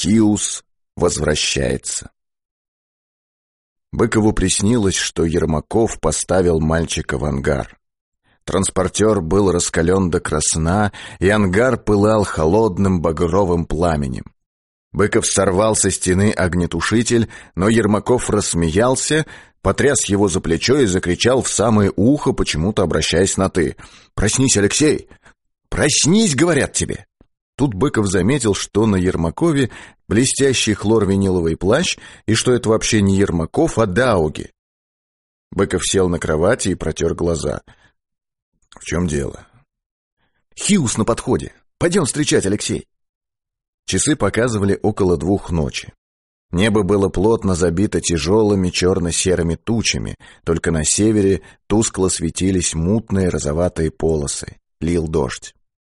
Хиус возвращается. Быкову приснилось, что Ермаков поставил мальчика в ангар. Транспортер был раскален до красна, и ангар пылал холодным багровым пламенем. Быков сорвал со стены огнетушитель, но Ермаков рассмеялся, потряс его за плечо и закричал в самое ухо, почему-то обращаясь на «ты». «Проснись, Алексей! Проснись, говорят тебе!» Тут Быков заметил, что на Ермакове блестящий хлорвиниловый плащ, и что это вообще не Ермаков, а Дауги. Быков сел на кровати и протер глаза. «В чем дело?» «Хиус на подходе. Пойдем встречать, Алексей». Часы показывали около 2 ночи. Небо было плотно забито тяжелыми черно-серыми тучами, только на севере тускло светились мутные розоватые полосы. Лил дождь.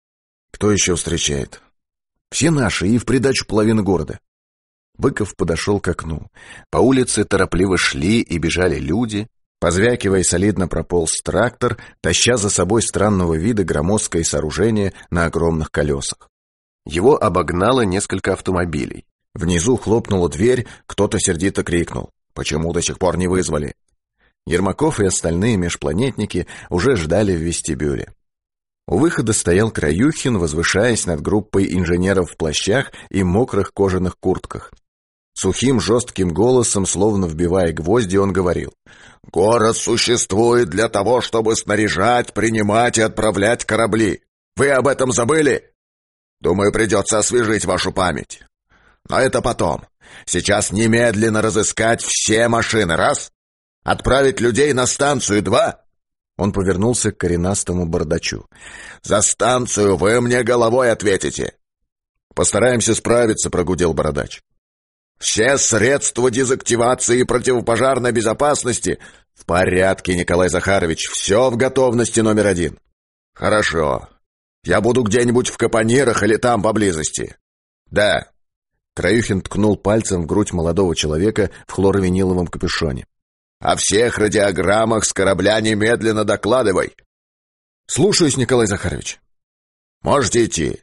«Кто еще встречает?» «Все наши, и в придачу половины города». Быков подошел к окну. По улице торопливо шли и бежали люди. Позвякивая, солидно прополз трактор, таща за собой странного вида громоздкое сооружение на огромных колесах. Его обогнало несколько автомобилей. Внизу хлопнула дверь, кто-то сердито крикнул: «Почему до сих пор не вызвали?» Ермаков и остальные межпланетники уже ждали в вестибюле. У выхода стоял Краюхин, возвышаясь над группой инженеров в плащах и мокрых кожаных куртках. Сухим жестким голосом, словно вбивая гвозди, он говорил: «Город существует для того, чтобы снаряжать, принимать и отправлять корабли. Вы об этом забыли? Думаю, придется освежить вашу память. Но это потом. Сейчас немедленно разыскать все машины, раз. Отправить людей на станцию, 2». Он повернулся к коренастому бардачу. «За станцию вы мне головой ответите». «Постараемся справиться», — прогудел бородач. «Все средства дезактивации и противопожарной безопасности в порядке, Николай Захарович. Все в готовности номер 1. Хорошо. Я буду где-нибудь в Капонирах или там поблизости. Да». Краюхин ткнул пальцем в грудь молодого человека в хлорвиниловом капюшоне. «О всех радиограммах с корабля немедленно докладывай». «Слушаюсь, Николай Захарович». «Можете идти.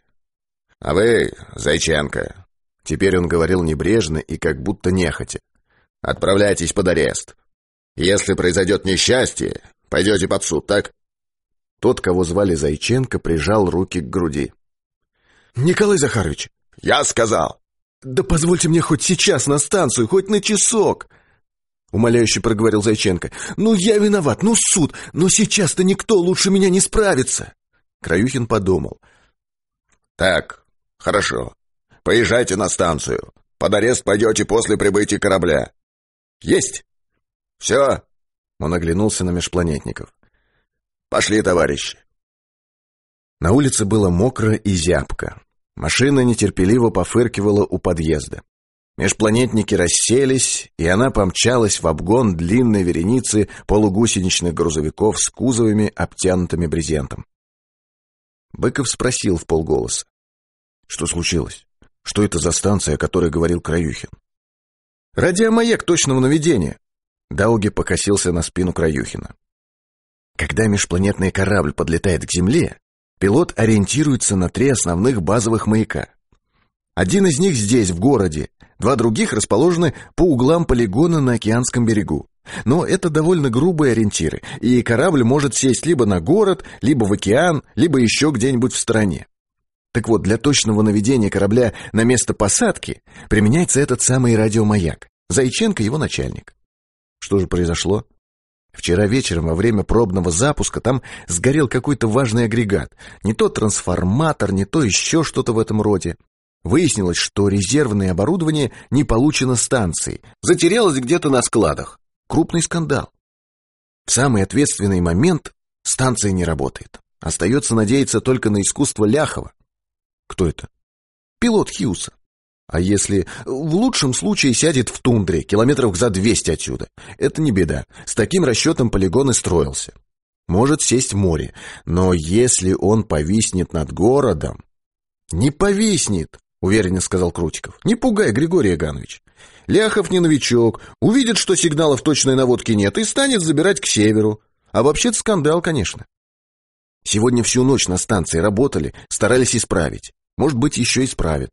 А вы, Зайченко», теперь он говорил небрежно и как будто нехотя, «отправляйтесь под арест. Если произойдет несчастье, пойдете под суд, так?» Тот, кого звали Зайченко, прижал руки к груди. «Николай Захарович!» «Я сказал!» «Да позвольте мне хоть сейчас на станцию, хоть на часок!» Умоляюще проговорил Зайченко. «Ну, я виноват, ну, суд, но сейчас-то никто лучше меня не справится!» Краюхин подумал. «Так, хорошо. Поезжайте на станцию. Под арест пойдете после прибытия корабля». «Есть!» «Все!» Он оглянулся на межпланетников. «Пошли, товарищи!» На улице было мокро и зябко. Машина нетерпеливо пофыркивала у подъезда. Межпланетники расселись, и она помчалась в обгон длинной вереницы полугусеничных грузовиков с кузовами, обтянутыми брезентом. Быков спросил вполголоса: «Что случилось? Что это за станция, о которой говорил Краюхин?» «Радиомаяк точного наведения». Дауги покосился на спину Краюхина. Когда межпланетный корабль подлетает к Земле, пилот ориентируется на 3 основных базовых маяка. Один из них здесь, в городе, 2 других расположены по углам полигона на океанском берегу. Но это довольно грубые ориентиры, и корабль может сесть либо на город, либо в океан, либо еще где-нибудь в стороне. Так вот, для точного наведения корабля на место посадки применяется этот самый радиомаяк. Зайченко его начальник. Что же произошло? Вчера вечером во время пробного запуска там сгорел какой-то важный агрегат. Не то трансформатор, не то еще что-то в этом роде. Выяснилось, что резервное оборудование не получено станцией, затерялось где-то на складах. Крупный скандал. В самый ответственный момент станция не работает. Остается надеяться только на искусство Ляхова. Кто это? Пилот Хиуса. А если в лучшем случае сядет в тундре, километров за 200 отсюда? Это не беда. С таким расчетом полигон и строился. Может сесть в море. Но если он повиснет над городом... «Не повиснет», — уверенно сказал Крутиков. «Не пугай, Григорий Иванович. Ляхов не новичок, увидит, что сигналов точной наводки нет, и станет забирать к северу. А вообще-то скандал, конечно. Сегодня всю ночь на станции работали, старались исправить. Может быть, еще исправят.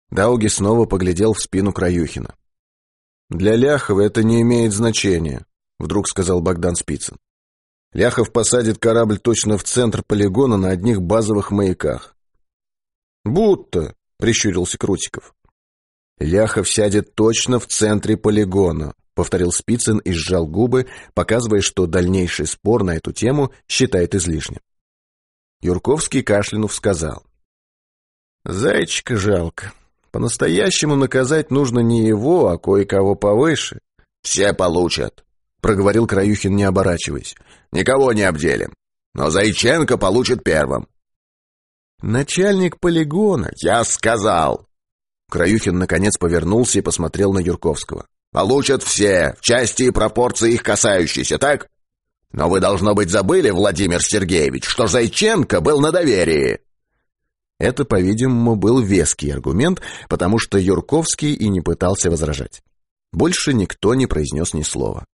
Дауги снова поглядел в спину Краюхина. «Для Ляхова это не имеет значения», — вдруг сказал Богдан Спицын. «Ляхов посадит корабль точно в центр полигона на одних базовых маяках». «Будто», — прищурился Крутиков. «Ляхов сядет точно в центре полигона», — повторил Спицын и сжал губы, показывая, что дальнейший спор на эту тему считает излишним. Юрковский, кашлянув, сказал: «Зайчика жалко. По-настоящему наказать нужно не его, а кое-кого повыше». «Все получат», — проговорил Краюхин, не оборачиваясь. «Никого не обделим. Но Зайченко получит первым». «Начальник полигона». «Я сказал». Краюхин наконец повернулся и посмотрел на Юрковского. «Получат все, в части и пропорции их касающиеся, так? Но вы, должно быть, забыли, Владимир Сергеевич, что Зайченко был на доверии». Это, по-видимому, был веский аргумент, потому что Юрковский и не пытался возражать. Больше никто не произнес ни слова.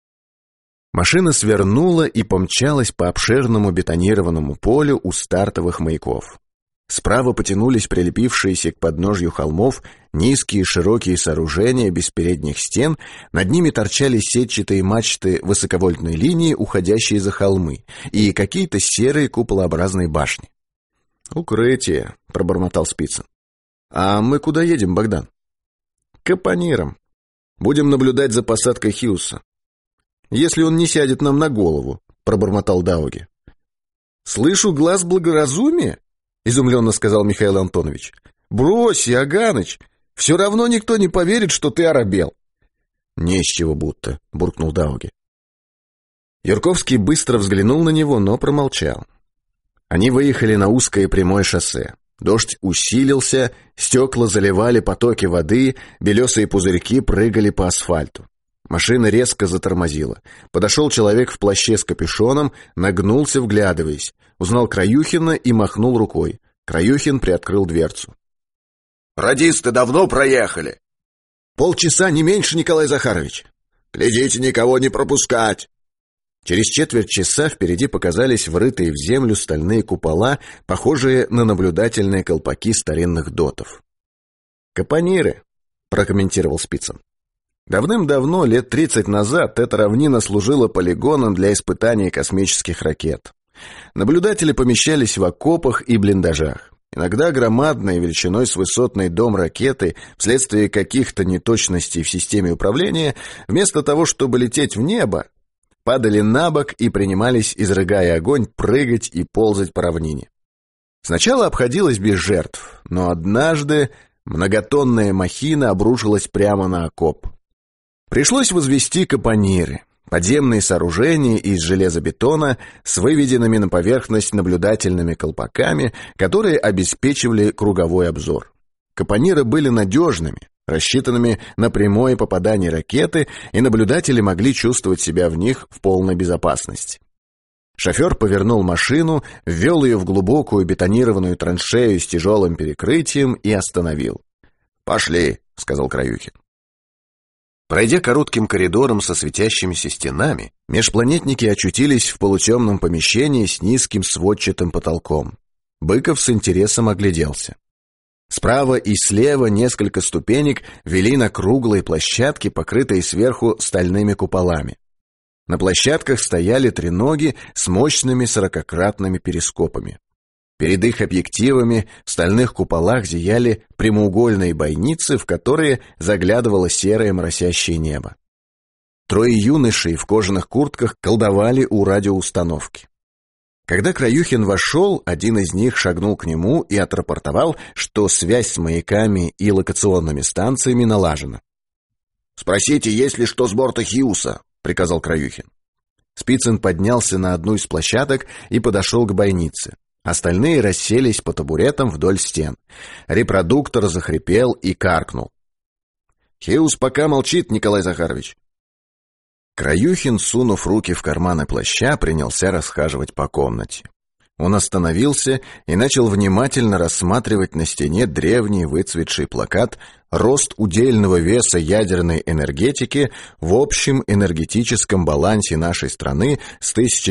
Машина свернула и помчалась по обширному бетонированному полю у стартовых маяков. Справа потянулись прилепившиеся к подножью холмов низкие широкие сооружения без передних стен, над ними торчали сетчатые мачты высоковольтной линии, уходящие за холмы, и какие-то серые куполообразные башни. «Укрытие», — пробормотал Спицын. «А мы куда едем, Богдан?» «К капонирам. Будем наблюдать за посадкой Хьюса. Если он не сядет нам на голову», — пробормотал Дауги. «Слышу глаз благоразумия?» — изумленно сказал Михаил Антонович. «Брось, Иоганыч, все равно никто не поверит, что ты оробел». «Не с чего будто», — буркнул Дауги. Юрковский быстро взглянул на него, но промолчал. Они выехали на узкое прямое шоссе. Дождь усилился, стекла заливали потоки воды, белесые пузырьки прыгали по асфальту. Машина резко затормозила. Подошел человек в плаще с капюшоном, нагнулся, вглядываясь. Узнал Краюхина и махнул рукой. Краюхин приоткрыл дверцу. «Радисты давно проехали?» «Полчаса, не меньше, Николай Захарович». «Глядите, никого не пропускать». Через четверть часа впереди показались врытые в землю стальные купола, похожие на наблюдательные колпаки старинных дотов. «Капониры», — прокомментировал Спицын. «Давным-давно, лет 30 назад, эта равнина служила полигоном для испытаний космических ракет. Наблюдатели помещались в окопах и блиндажах. Иногда громадной, величиной с высотный дом ракеты, вследствие каких-то неточностей в системе управления, вместо того, чтобы лететь в небо, падали на бок и принимались, изрыгая огонь, прыгать и ползать по равнине. Сначала обходилось без жертв, но однажды многотонная махина обрушилась прямо на окоп. Пришлось возвести капониры, подземные сооружения из железобетона с выведенными на поверхность наблюдательными колпаками, которые обеспечивали круговой обзор. Капониры были надежными, рассчитанными на прямое попадание ракеты, и наблюдатели могли чувствовать себя в них в полной безопасности. Шофер повернул машину, ввел ее в глубокую бетонированную траншею с тяжелым перекрытием и остановил. «Пошли», — сказал Краюхин. Пройдя коротким коридором со светящимися стенами, межпланетники очутились в полутемном помещении с низким сводчатым потолком. Быков с интересом огляделся. Справа и слева несколько ступенек вели на круглые площадки, покрытые сверху стальными куполами. На площадках стояли треноги с мощными 40-кратными перископами. Перед их объективами в стальных куполах зияли прямоугольные бойницы, в которые заглядывало серое моросящее небо. Трое юношей в кожаных куртках колдовали у радиоустановки. Когда Краюхин вошел, один из них шагнул к нему и отрапортовал, что связь с маяками и локационными станциями налажена. «Спросите, есть ли что с борта Хьюса», — приказал Краюхин. Спицын поднялся на одну из площадок и подошел к бойнице. Остальные расселись по табуретам вдоль стен. Репродуктор захрипел и каркнул. «Хьюс пока молчит, Николай Захарович». Краюхин, сунув руки в карманы плаща, принялся расхаживать по комнате. Он остановился и начал внимательно рассматривать на стене древний выцветший плакат «Рост удельного веса ядерной энергетики в общем энергетическом балансе нашей страны с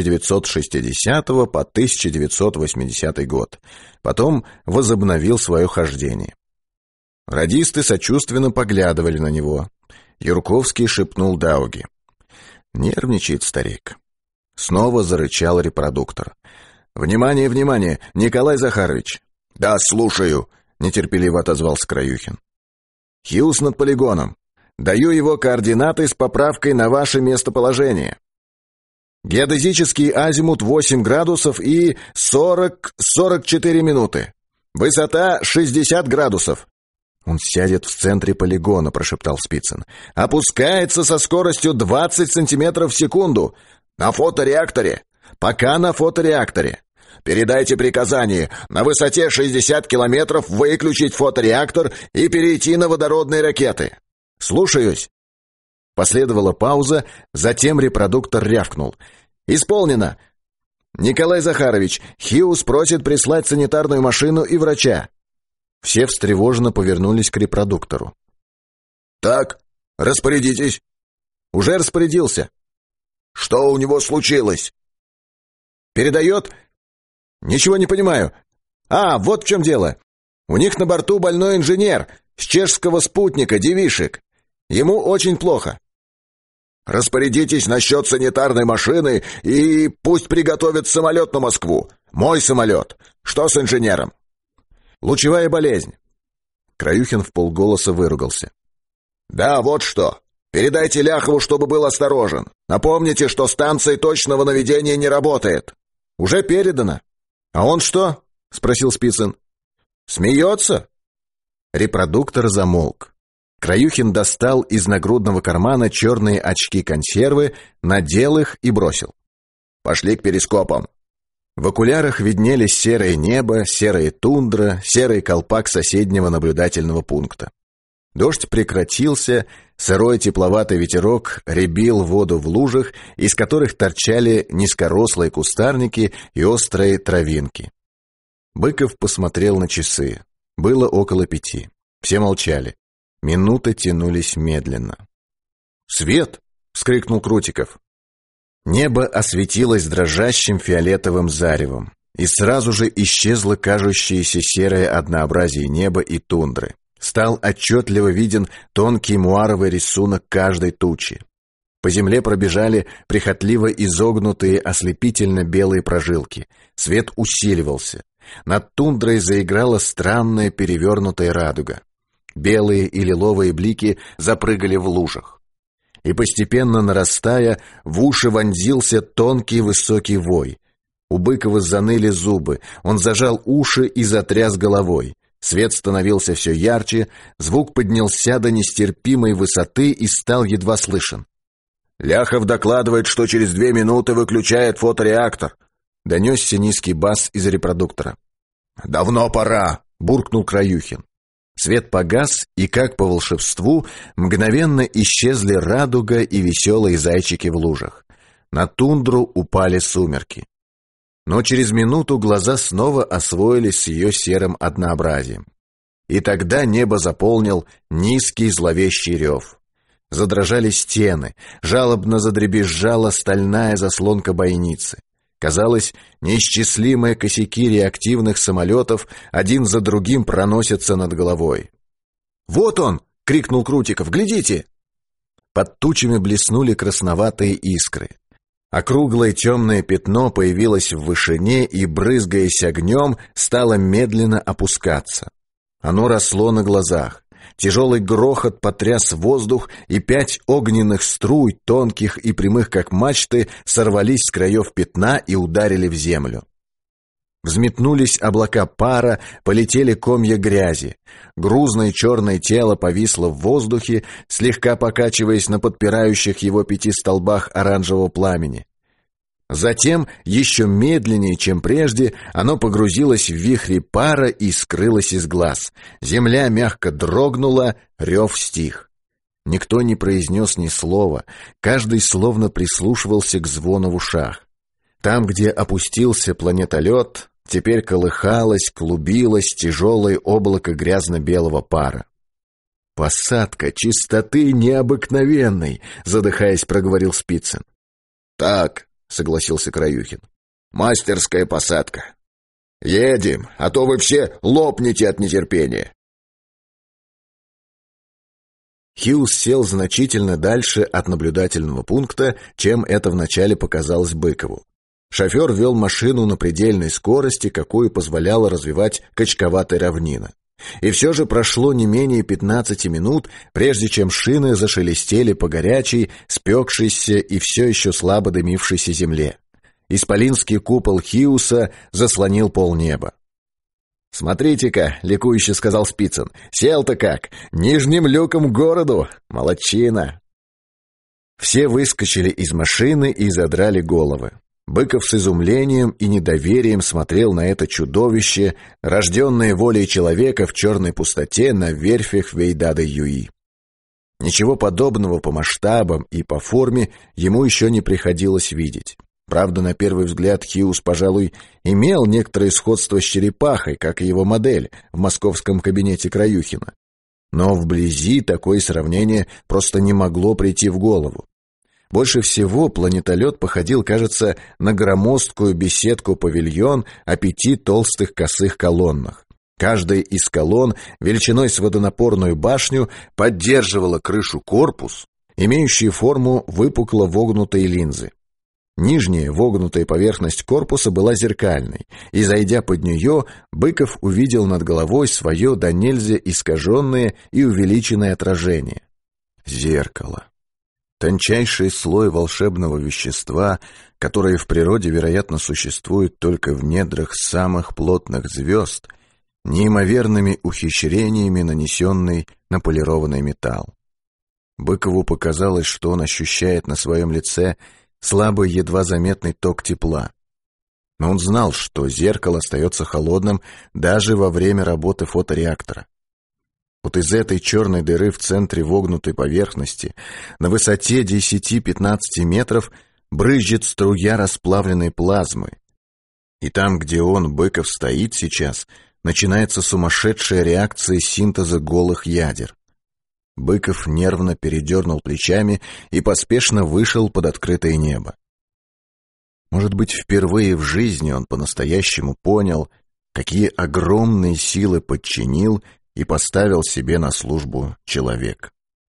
1960 по 1980 год». Потом возобновил свое хождение. Радисты сочувственно поглядывали на него. Юрковский шепнул Дауге: «Нервничает старик». Снова зарычал репродуктор. «Внимание, внимание! Николай Захарович!» «Да, слушаю!» — нетерпеливо отозвался Краюхин. «Хьюз над полигоном. Даю его координаты с поправкой на ваше местоположение. Геодезический азимут 8 градусов и 44 минуты. Высота 60 градусов. «Он сядет в центре полигона», — прошептал Спицын. «Опускается со скоростью 20 сантиметров в секунду. На фотореакторе?» «Пока на фотореакторе». «Передайте приказание на высоте 60 километров выключить фотореактор и перейти на водородные ракеты». «Слушаюсь». Последовала пауза, затем репродуктор рявкнул: «Исполнено! Николай Захарович, Хьюз просит прислать санитарную машину и врача». Все встревоженно повернулись к репродуктору. «Так, распорядитесь». «Уже распорядился». «Что у него случилось?» «Передает? Ничего не понимаю. Вот в чем дело. У них на борту больной инженер с чешского спутника, Девишек. Ему очень плохо». «Распорядитесь насчет санитарной машины и пусть приготовят самолет на Москву. Мой самолет. Что с инженером?» «Лучевая болезнь». Краюхин вполголоса выругался. «Да, вот что. Передайте Ляхову, чтобы был осторожен. Напомните, что станция точного наведения не работает». «Уже передано». «А он что?» — спросил Спицын. «Смеется?» Репродуктор замолк. Краюхин достал из нагрудного кармана черные очки-консервы, надел их и бросил. «Пошли к перископам». В окулярах виднелись серое небо, серая тундра, серый колпак соседнего наблюдательного пункта. Дождь прекратился, сырой тепловатый ветерок рябил воду в лужах, из которых торчали низкорослые кустарники и острые травинки. Быков посмотрел на часы. Было около 5. Все молчали. Минуты тянулись медленно. «Свет!» — вскрикнул Крутиков. Небо осветилось дрожащим фиолетовым заревом, и сразу же исчезло кажущееся серое однообразие неба и тундры. Стал отчетливо виден тонкий муаровый рисунок каждой тучи. По земле пробежали прихотливо изогнутые ослепительно-белые прожилки. Свет усиливался. Над тундрой заиграла странная перевернутая радуга. Белые и лиловые блики запрыгали в лужах. И постепенно нарастая, в уши вонзился тонкий высокий вой. У Быкова заныли зубы, он зажал уши и затряс головой. Свет становился все ярче, звук поднялся до нестерпимой высоты и стал едва слышен. «Ляхов докладывает, что через 2 минуты выключает фотореактор», — донесся низкий бас из репродуктора. «Давно пора», — буркнул Краюхин. Свет погас, и, как по волшебству, мгновенно исчезли радуга и веселые зайчики в лужах. На тундру упали сумерки. Но через минуту глаза снова освоились с ее серым однообразием. И тогда небо заполнил низкий зловещий рев. Задрожали стены, жалобно задребезжала стальная заслонка бойницы. Казалось, неисчислимые косяки реактивных самолетов один за другим проносятся над головой. «Вот он!» — крикнул Крутиков. «Глядите!» Под тучами блеснули красноватые искры. Округлое темное пятно появилось в вышине и, брызгаясь огнем, стало медленно опускаться. Оно росло на глазах. Тяжелый грохот потряс воздух, и 5 огненных струй, тонких и прямых как мачты, сорвались с краев пятна и ударили в землю. Взметнулись облака пара, полетели комья грязи. Грузное черное тело повисло в воздухе, слегка покачиваясь на подпирающих его 5 столбах оранжевого пламени. Затем, еще медленнее, чем прежде, оно погрузилось в вихри пара и скрылось из глаз. Земля мягко дрогнула, рев стих. Никто не произнес ни слова, каждый словно прислушивался к звону в ушах. Там, где опустился планетолет, теперь колыхалось, клубилось тяжелое облако грязно-белого пара. «Посадка чистоты необыкновенной», — задыхаясь, проговорил Спицын. «Так», — согласился Краюхин. «Мастерская посадка. Едем, а то вы все лопнете от нетерпения». Хьюз сел значительно дальше от наблюдательного пункта, чем это вначале показалось Быкову. Шофер вел машину на предельной скорости, какую позволяла развивать качковатая равнина. И все же прошло не менее 15 минут, прежде чем шины зашелестели по горячей, спекшейся и все еще слабо дымившейся земле. Исполинский купол Хьюса заслонил полнеба. «Смотрите-ка», — ликующе сказал Спицын, — «сел-то как! Нижним люком к городу! Молодчина!» Все выскочили из машины и задрали головы. Быков с изумлением и недоверием смотрел на это чудовище, рожденное волей человека в черной пустоте на верфях Вейдада-Юи. Ничего подобного по масштабам и по форме ему еще не приходилось видеть. Правда, на первый взгляд Хьюз, пожалуй, имел некоторое сходство с черепахой, как и его модель в московском кабинете Краюхина. Но вблизи такое сравнение просто не могло прийти в голову. Больше всего планетолет походил, кажется, на громоздкую беседку-павильон о 5 толстых косых колоннах. Каждая из колонн величиной с водонапорную башню поддерживала крышу-корпус, имеющий форму выпукло вогнутой линзы. Нижняя вогнутая поверхность корпуса была зеркальной, и, зайдя под нее, Быков увидел над головой свое до нельзя искаженное и увеличенное отражение. Зеркало. Тончайший слой волшебного вещества, которое в природе, вероятно, существует только в недрах самых плотных звезд, неимоверными ухищрениями нанесенный на полированный металл. Быкову показалось, что он ощущает на своем лице слабый, едва заметный ток тепла. Но он знал, что зеркало остается холодным даже во время работы фотореактора. Вот из этой черной дыры в центре вогнутой поверхности на высоте 10-15 метров брызжет струя расплавленной плазмы. И там, где он, Быков, стоит сейчас, начинается сумасшедшая реакция синтеза голых ядер. Быков нервно передернул плечами и поспешно вышел под открытое небо. Может быть, впервые в жизни он по-настоящему понял, какие огромные силы подчинил и поставил себе на службу человек.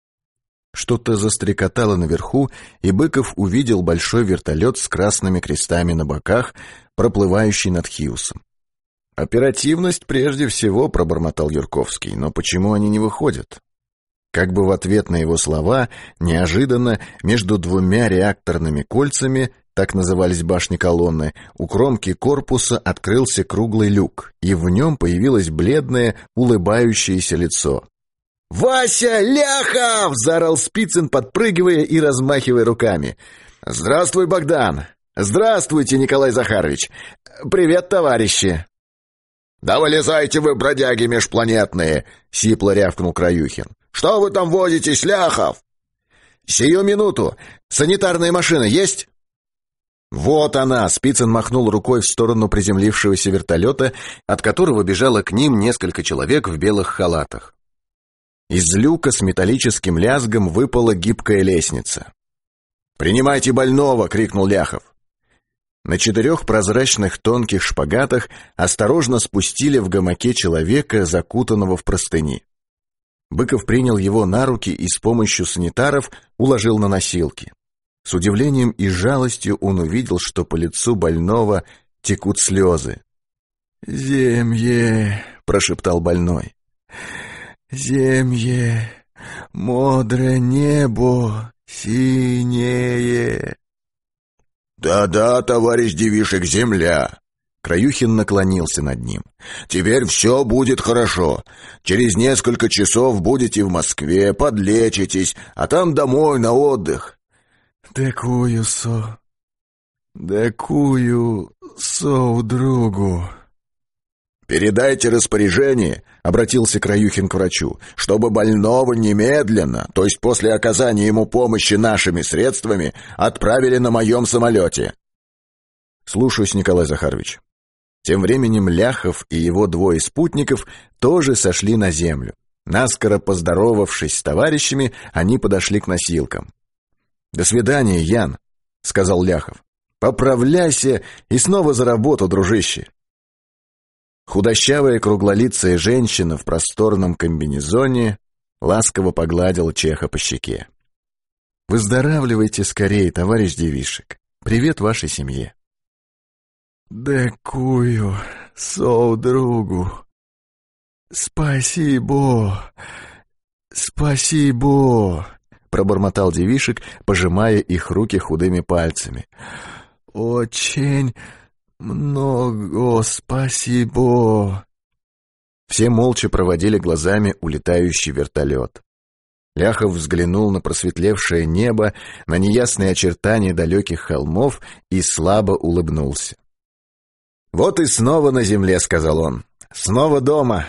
Что-то застрекотало наверху, и Быков увидел большой вертолет с красными крестами на боках, проплывающий над Хьюсом. «Оперативность прежде всего», — пробормотал Юрковский, — «но почему они не выходят?» Как бы в ответ на его слова, неожиданно между 2 реакторными кольцами, так назывались башни-колонны, у кромки корпуса открылся круглый люк, и в нем появилось бледное, улыбающееся лицо. «Вася Ляхов!» — заорал Спицын, подпрыгивая и размахивая руками. «Здравствуй, Богдан! Здравствуйте, Николай Захарович! Привет, товарищи!» «Да вылезайте вы, бродяги межпланетные!» — сипло рявкнул Краюхин. «Что вы там возитесь, Ляхов?» «Сию минуту! Санитарная машина есть?» «Вот она!» — Спицын махнул рукой в сторону приземлившегося вертолета, от которого бежало к ним несколько человек в белых халатах. Из люка с металлическим лязгом выпала гибкая лестница. «Принимайте больного!» — крикнул Ляхов. На 4 прозрачных тонких шпагатах осторожно спустили в гамаке человека, закутанного в простыни. Быков принял его на руки и с помощью санитаров уложил на носилки. С удивлением и жалостью он увидел, что по лицу больного текут слезы. «Земье!» — прошептал больной. «Земье! Мудрое небо! Синее!» «Да-да, товарищ девишек, земля!» Краюхин наклонился над ним. «Теперь все будет хорошо. Через несколько часов будете в Москве, подлечитесь, а там домой на отдых». «Дякую со другу». «Передайте распоряжение», — обратился Краюхин к врачу, «чтобы больного немедленно, то есть после оказания ему помощи нашими средствами, отправили на моем самолете». «Слушаюсь, Николай Захарович». Тем временем Ляхов и его 2 спутников тоже сошли на землю. Наскоро поздоровавшись с товарищами, они подошли к носилкам. «До свидания, Ян», — сказал Ляхов. «Поправляйся и снова за работу, дружище». Худощавая круглолицая женщина в просторном комбинезоне ласково погладил Чеха по щеке. «Выздоравливайте скорее, товарищ Девишек. Привет вашей семье». «Дякую, другу. Спасибо, спасибо», — пробормотал Девишек, пожимая их руки худыми пальцами. «Очень много спасибо». Все молча проводили глазами улетающий вертолет. Ляхов взглянул на просветлевшее небо, на неясные очертания далеких холмов и слабо улыбнулся. «Вот и снова на земле», — сказал он. «Снова дома».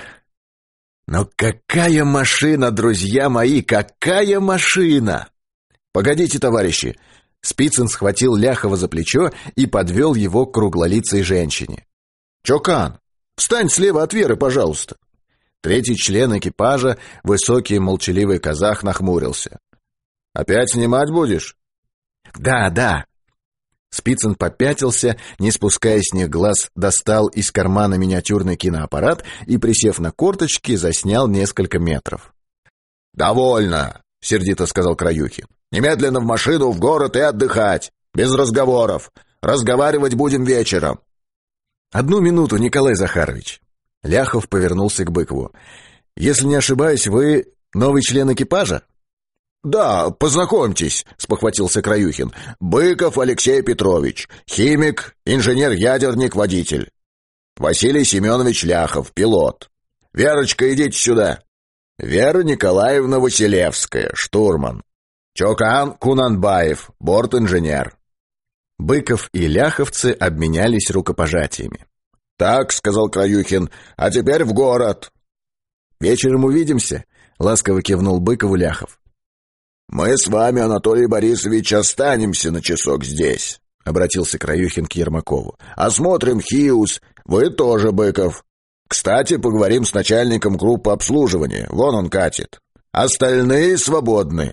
«Но какая машина, друзья мои, какая машина!» «Погодите, товарищи!» Спицын схватил Ляхова за плечо и подвел его к круглолицей женщине. «Чокан, встань слева от Веры, пожалуйста!» Третий член экипажа, высокий молчаливый казах, нахмурился. «Опять снимать будешь?» «Да, да!» Спицын попятился, не спуская с них глаз, достал из кармана миниатюрный киноаппарат и, присев на корточки, заснял несколько метров. «Довольно!» — сердито сказал Краюхин. «Немедленно в машину, в город и отдыхать! Без разговоров! Разговаривать будем вечером!» «Одну минуту, Николай Захарович!» Ляхов повернулся к Быкову. «Если не ошибаюсь, вы новый член экипажа?» «Да, познакомьтесь», — спохватился Краюхин. «Быков Алексей Петрович, химик, инженер-ядерник, водитель. Василий Семенович Ляхов, пилот. Верочка, идите сюда. Вера Николаевна Василевская, штурман. Чокан Кунанбаев, борт-инженер». Быков и ляховцы обменялись рукопожатиями. «Так», — сказал Краюхин, — «а теперь в город». «Вечером увидимся», — ласково кивнул Быкову Ляхов. «Мы с вами, Анатолий Борисович, останемся на часок здесь», — обратился Краюхин к Ермакову. «Осмотрим Хиус, вы тоже, Быков. Кстати, поговорим с начальником группы обслуживания, вон он катит. Остальные свободны».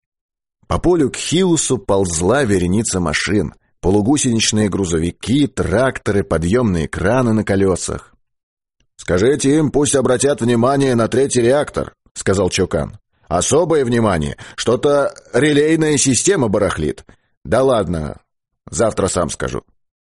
По полю к Хиусу ползла вереница машин, полугусеничные грузовики, тракторы, подъемные краны на колесах. «Скажите им, пусть обратят внимание на третий реактор», — сказал Чокан. «Особое внимание. Что-то релейная система барахлит. Да ладно, завтра сам скажу».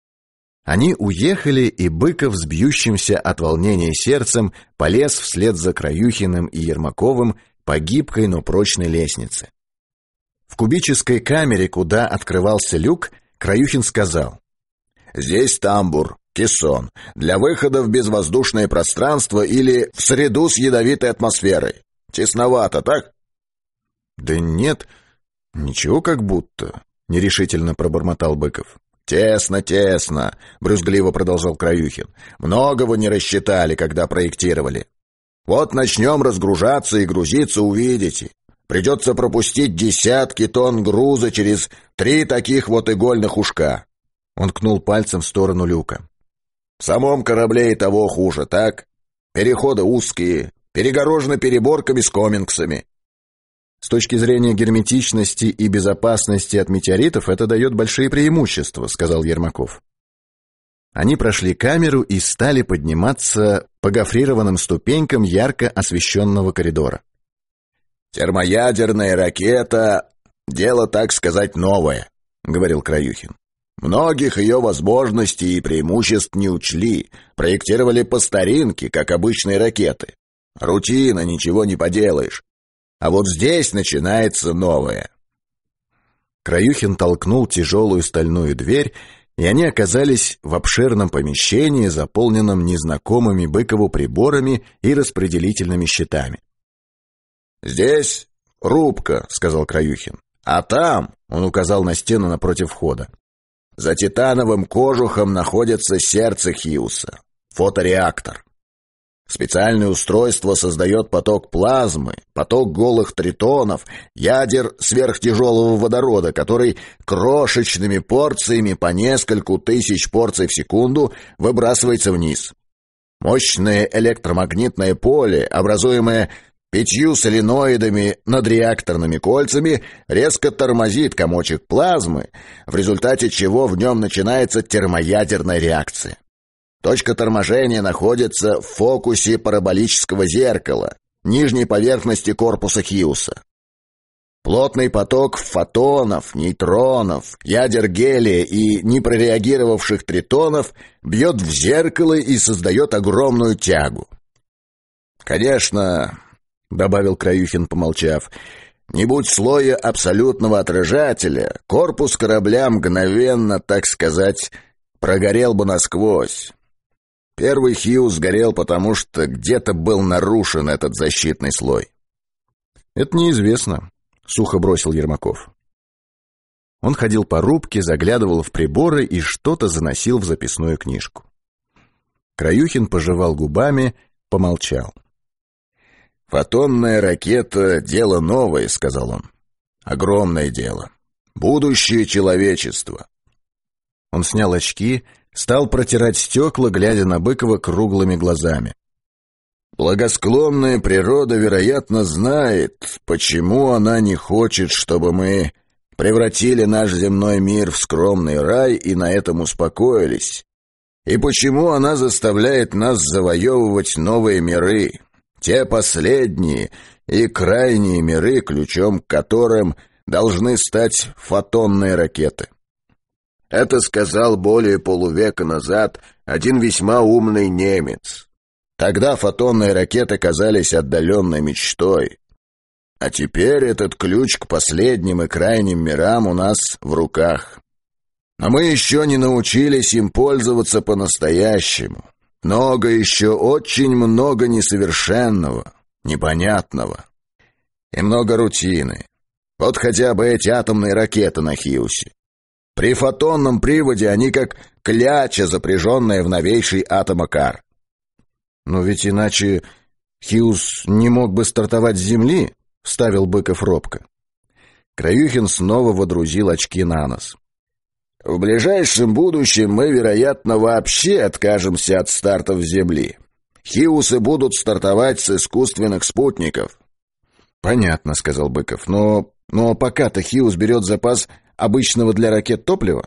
Они уехали, и Быков с бьющимся от волнения сердцем полез вслед за Краюхиным и Ермаковым по гибкой, но прочной лестнице. В кубической камере, куда открывался люк, Краюхин сказал: «Здесь тамбур, кессон, для выхода в безвоздушное пространство или в среду с ядовитой атмосферой. Тесновато, так?» «Да нет, ничего как будто», — нерешительно пробормотал Быков. «Тесно, тесно», — брюзгливо продолжал Краюхин. «Многого не рассчитали, когда проектировали. Вот начнем разгружаться и грузиться, увидите. Придется пропустить десятки тонн груза через 3 таких вот игольных ушка». Он ткнул пальцем в сторону люка. «В самом корабле и того хуже, так? Переходы узкие, перегорожены переборками с комингсами». «С точки зрения герметичности и безопасности от метеоритов это дает большие преимущества», — сказал Ермаков. Они прошли камеру и стали подниматься по гофрированным ступенькам ярко освещенного коридора. «Термоядерная ракета — дело, так сказать, новое», — говорил Краюхин. «Многих ее возможностей и преимуществ не учли, проектировали по старинке, как обычные ракеты. Рутина, ничего не поделаешь. А вот здесь начинается новое». Краюхин толкнул тяжелую стальную дверь, и они оказались в обширном помещении, заполненном незнакомыми Быкову приборами и распределительными щитами. «Здесь рубка», — сказал Краюхин. «А там», — он указал на стену напротив входа, «за титановым кожухом находится сердце Хиуса — фотореактор. Специальное устройство создает поток плазмы, поток голых тритонов, ядер сверхтяжелого водорода, который крошечными порциями по нескольку тысяч порций в секунду выбрасывается вниз. Мощное электромагнитное поле, образуемое 5 соленоидами над реакторными кольцами, резко тормозит комочек плазмы, в результате чего в нем начинается термоядерная реакция. Точка торможения находится в фокусе параболического зеркала. нижней поверхности корпуса Хиуса. Плотный поток фотонов, нейтронов, ядер гелия и непрореагировавших тритонов бьет в зеркало и создает огромную тягу. «Конечно, — добавил Краюхин, помолчав, — не будь слоя абсолютного отражателя, корпус корабля мгновенно, так сказать, прогорел бы насквозь. Первый Хиус горел, потому что где-то был нарушен этот защитный слой». «Это неизвестно», — сухо бросил Ермаков. Он ходил по рубке, заглядывал в приборы и что-то заносил в записную книжку. Краюхин пожевал губами, помолчал. «Фотонная ракета — дело новое», — сказал он. «Огромное дело. Будущее человечества». Он снял очки, стал протирать стекла, глядя на Быкова круглыми глазами. «Благосклонная природа, вероятно, знает, почему она не хочет, чтобы мы превратили наш земной мир в скромный рай и на этом успокоились, и почему она заставляет нас завоевывать новые миры, те последние и крайние миры, ключом к которым должны стать фотонные ракеты. Это сказал более полувека назад один весьма умный немец. Тогда фотонные ракеты казались отдаленной мечтой. А теперь этот ключ к последним и крайним мирам у нас в руках. Но мы еще не научились им пользоваться по-настоящему. Много еще, очень много несовершенного, непонятного. И много рутины. Вот хотя бы эти атомные ракеты на Хиусе. При фотонном приводе они как кляча, запряженная в новейший атомокар. «Но ведь иначе Хиус не мог бы стартовать с Земли», — вставил Быков робко. Краюхин снова водрузил очки на нос. «В ближайшем будущем мы, вероятно, вообще откажемся от стартов с Земли. Хиусы будут стартовать с искусственных спутников». «Понятно», — сказал Быков, но пока-то Хиус берет запас обычного для ракет топлива?»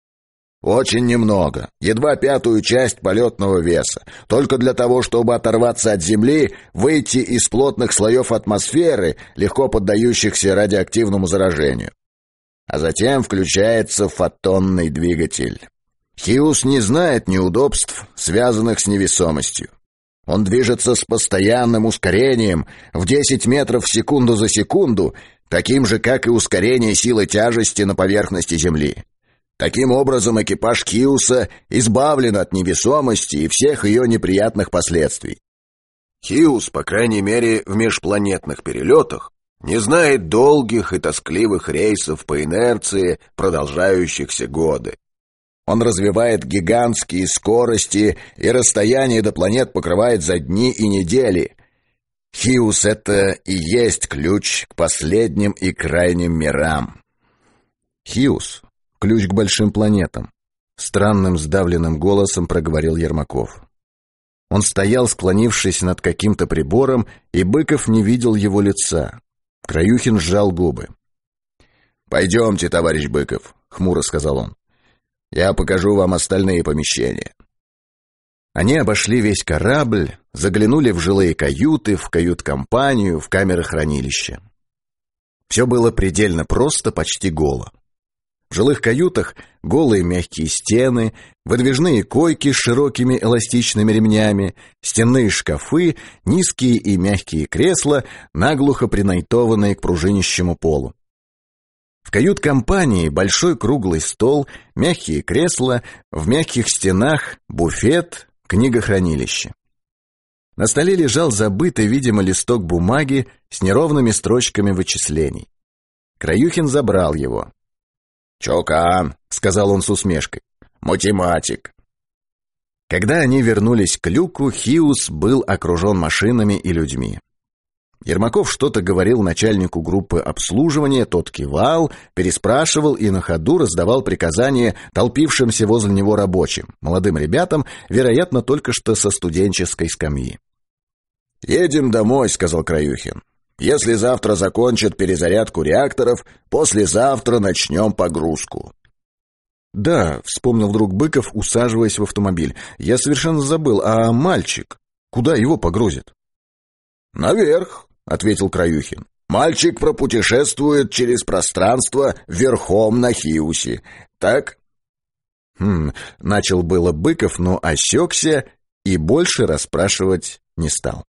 «Очень немного, едва 1/5 часть полетного веса, только для того, чтобы оторваться от Земли, выйти из плотных слоев атмосферы, легко поддающихся радиоактивному заражению. А затем включается фотонный двигатель. Хиус не знает неудобств, связанных с невесомостью. Он движется с постоянным ускорением в 10 метров в секунду за секунду, таким же, как и ускорение силы тяжести на поверхности Земли. Таким образом, экипаж Хиуса избавлен от невесомости и всех ее неприятных последствий. Хиус, по крайней мере, в межпланетных перелетах, не знает долгих и тоскливых рейсов по инерции, продолжающихся годы. Он развивает гигантские скорости, и расстояние до планет покрывает за дни и недели. Хиус — это и есть ключ к последним и крайним мирам. «Хиус — ключ к большим планетам», — странным сдавленным голосом проговорил Ермаков. Он стоял, склонившись над каким-то прибором, и Быков не видел его лица. Краюхин сжал губы. «Пойдемте, товарищ Быков», — хмуро сказал он. «Я покажу вам остальные помещения». Они обошли весь корабль, заглянули в жилые каюты, в кают-компанию, в камеры хранилища. Все было предельно просто, почти голо. В жилых каютах голые мягкие стены, выдвижные койки с широкими эластичными ремнями, стенные шкафы, низкие и мягкие кресла, наглухо принайтованные к пружинищему полу. В кают-компании большой круглый стол, мягкие кресла, в мягких стенах буфет, книгохранилище. На столе лежал забытый, видимо, листок бумаги с неровными строчками вычислений. Краюхин забрал его. «Чокан», — сказал он с усмешкой, — «математик». Когда они вернулись к люку, Хиус был окружен машинами и людьми. Ермаков что-то говорил начальнику группы обслуживания, тот кивал, переспрашивал и на ходу раздавал приказания толпившимся возле него рабочим, молодым ребятам, вероятно, только что со студенческой скамьи. «Едем домой», — сказал Краюхин. «Если завтра закончат перезарядку реакторов, послезавтра начнем погрузку». «Да», — вспомнил вдруг Быков, усаживаясь в автомобиль, — «я совершенно забыл, а мальчик? Куда его погрузят?» «Наверх», — ответил Краюхин. «Мальчик пропутешествует через пространство верхом на Хиусе. Так?» Начал было Быков, но осекся и больше расспрашивать не стал.